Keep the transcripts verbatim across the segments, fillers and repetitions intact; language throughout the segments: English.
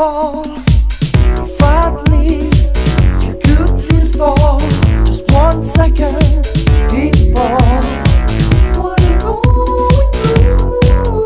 people. If at least you could feel for just one second, people. What I'm going through,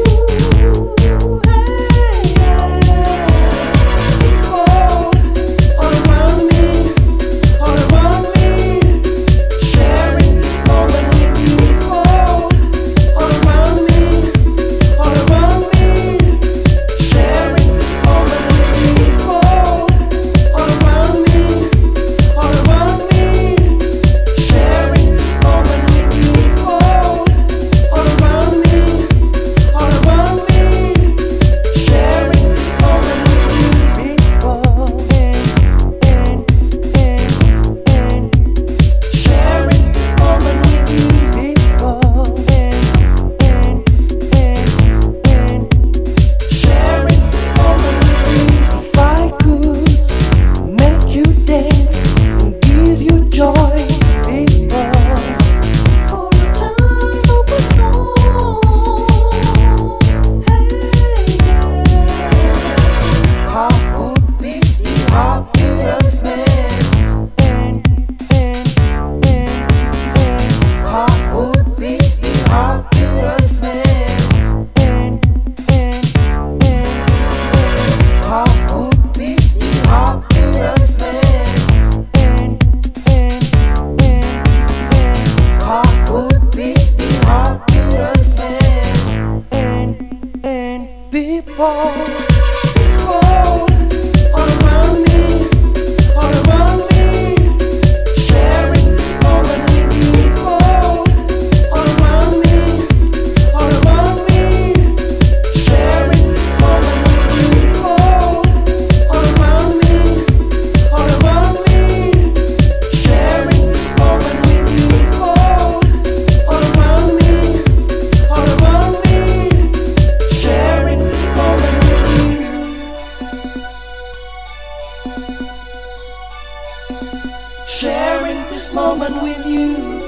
hey, yeah. People all around me, all around me, sharing this moment with you. People all around me, all around me, sharing this moment with you. People all around me, all around me, sharing this moment with you. People all around me, all around me, sharing this moment with you. People and and and and sharing this moment with you. People and and and and sharing this moment with you. If I could make you dance and give you joy, people, for a time of a song, hey, yeah. I would be the happiest man, and and and and I would be the happiest man, and and and and I would be the happiest man, and and and and I would be the happiest man, and and people, people all around me, all around me, sharing this moment with you. People all around me, all around me, sharing this moment with you. People all around me, all around me, sharing this moment with you. People all around me, all around me, sharing this moment with you. Sharing this moment with you.